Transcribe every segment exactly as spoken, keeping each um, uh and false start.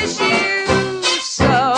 miss you so.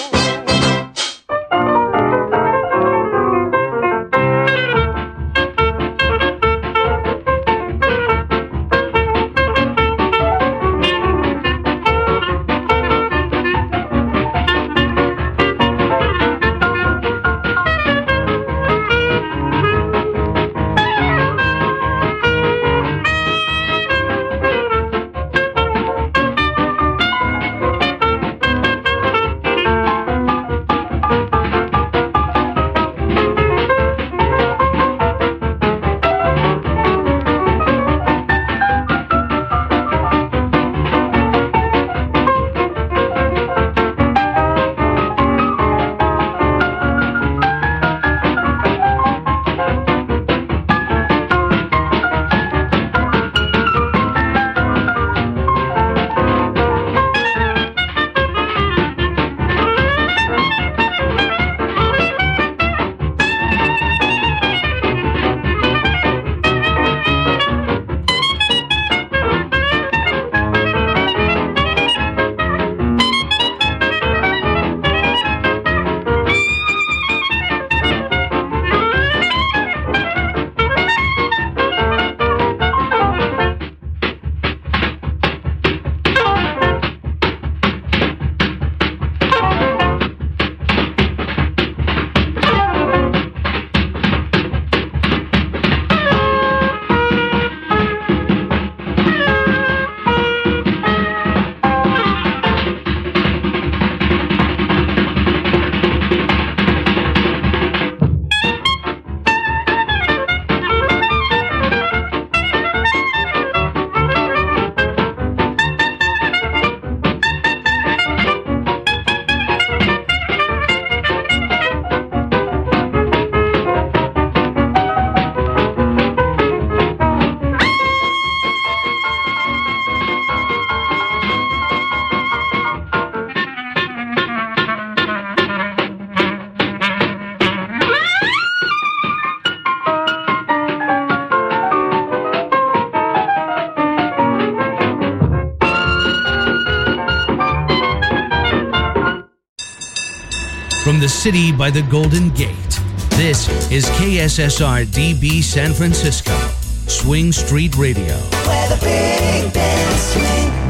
From the city by the Golden Gate, this is K S S R D B San Francisco, Swing Street Radio. Where the big bands swing.